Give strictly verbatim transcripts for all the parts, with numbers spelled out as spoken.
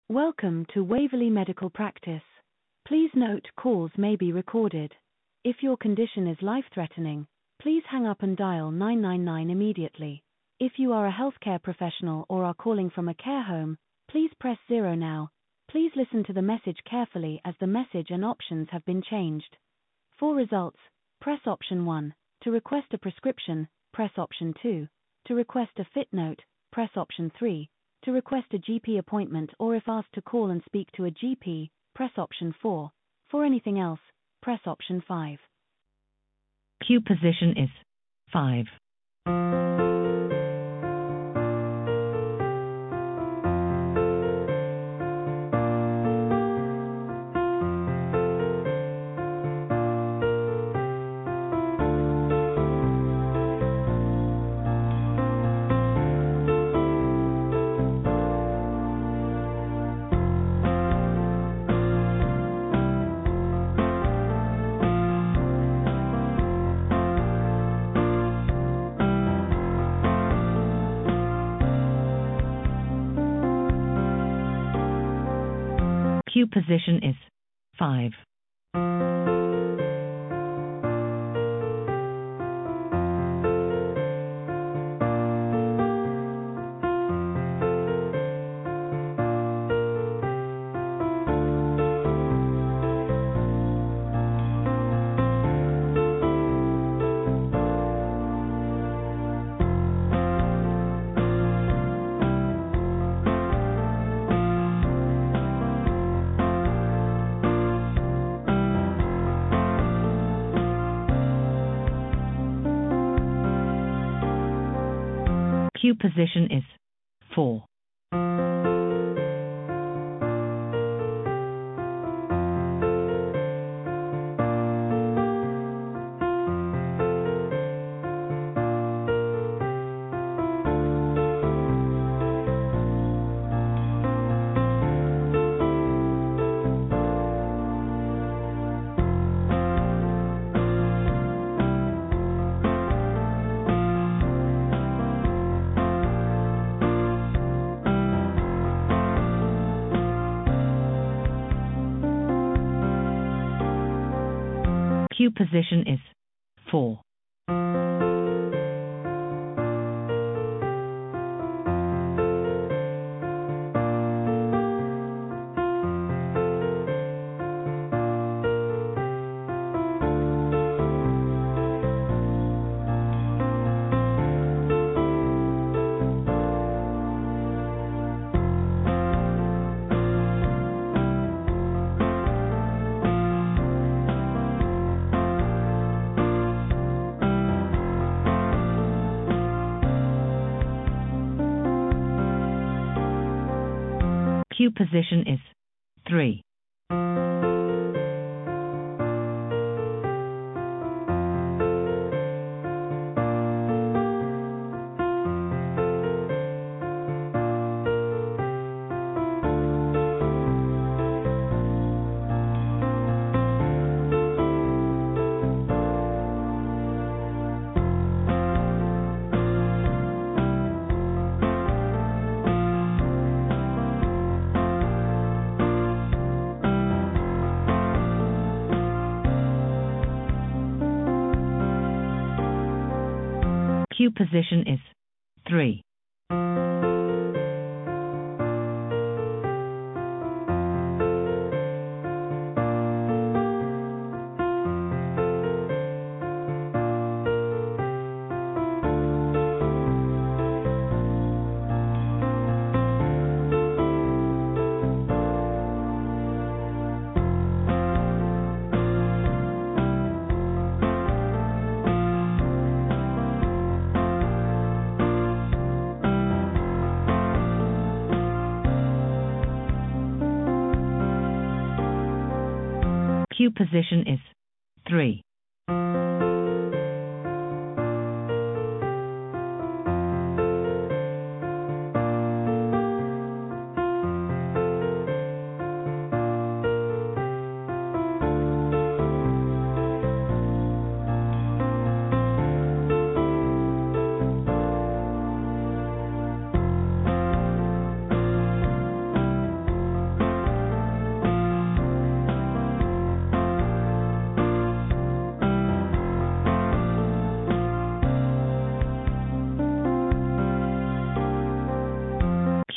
Welcome to Waverley Medical Practice. Please note calls may be recorded. If your condition is life-threatening, please hang up and dial nine nine nine immediately. If you are a healthcare professional or are calling from a care home, please press zero now. Please listen to the message carefully as the message and options have been changed. For results, press option one. To request a prescription, press option two. To request a fit note, press option three. To request a G P appointment or if asked to call and speak to a G P, press option four. For anything else, press option five. Queue position is five. Queue position is five. Queue position is four. Queue position is four. Queue position is three. Queue position is three. Queue position is three.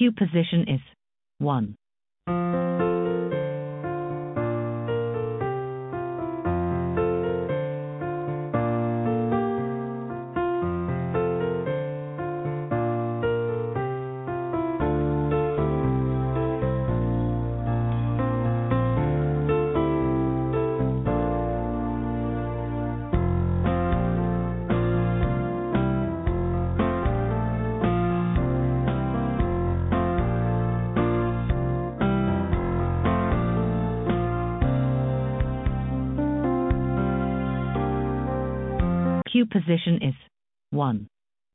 Queue position is one. Queue position is one.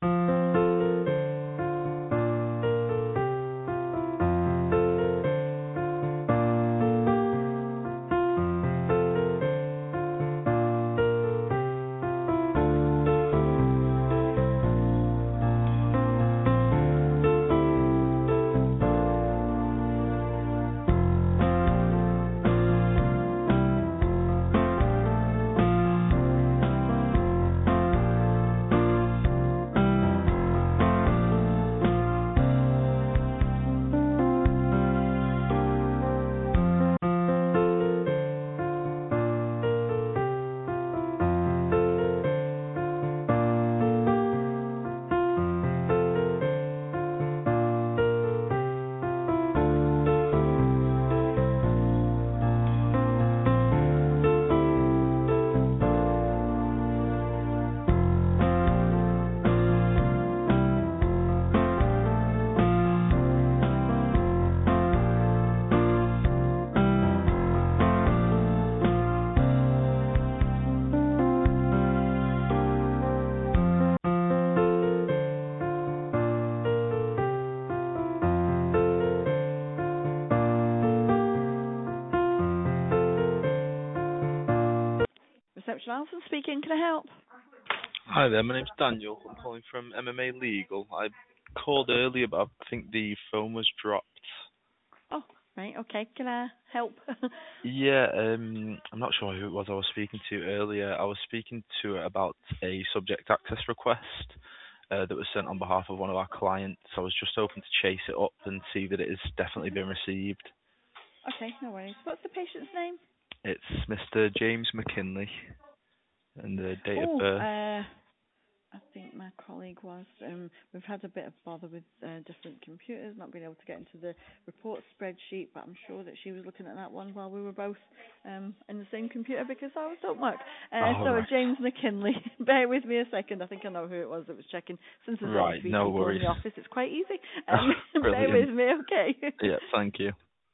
Reception Alison speaking, can I help? Hi there, my name's Daniel. I'm calling from M M A Legal. I called earlier, but I think the phone was dropped. Oh, right, okay, can I help? Yeah, um, I'm not sure who it was I was speaking to earlier. I was speaking to her about a subject access request uh, that was sent on behalf of one of our clients. I was just hoping to chase it up and see that it has definitely been received. Okay, no worries. What's the patient's name? It's Mister James McKinley and the date of Oh, birth. uh, I think my colleague was. Um, we've had a bit of bother with uh, different computers, not being able to get into the report spreadsheet, but I'm sure that she was looking at that one while we were both um, in the same computer because ours don't work. Uh, Oh, so right. James McKinley, bear with me a second. I think I know who it was that was checking. Since there's only Right, three no people worries. in the office, it's quite easy. Um, Oh, bear brilliant. with me, okay? Yeah, thank you.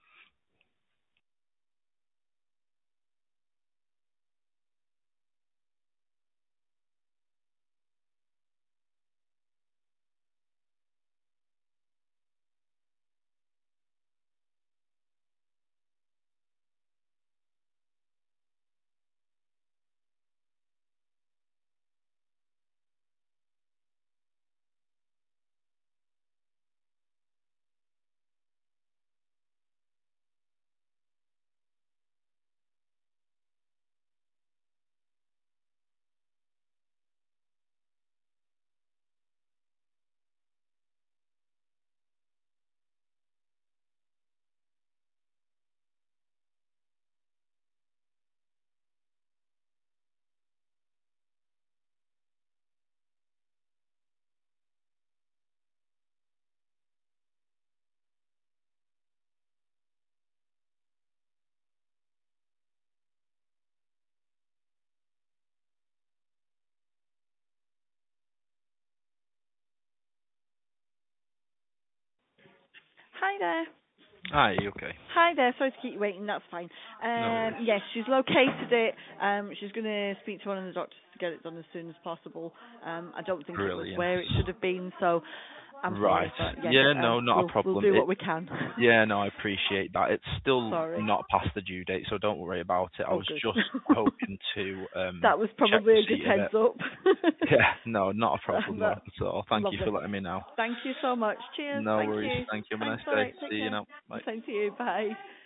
Hi there. Hi, you okay? Hi there, sorry to keep you waiting, that's fine. No Um, worries. yes, she's located it. Um, she's going to speak to one of the doctors to get it done as soon as possible. Um, I don't think it was Brilliant. where it should have been, so I'm Right. sorry, but yes, Yeah, um, no, not a we'll, we'll problem. do It, what we can. yeah, no, I appreciate that. It's still Sorry. not past the due date, so don't worry about it. I Oh, was good. just hoping to um That was check probably a good receipt of it. heads up. Yeah, no, not a problem But, at all. Thank you lovely. for letting me know. Thank you so much. Cheers. No Thank worries. you. Thank you. Have a Thanks, nice all day. right. Take See you care. now. Bye. Same to you. Bye.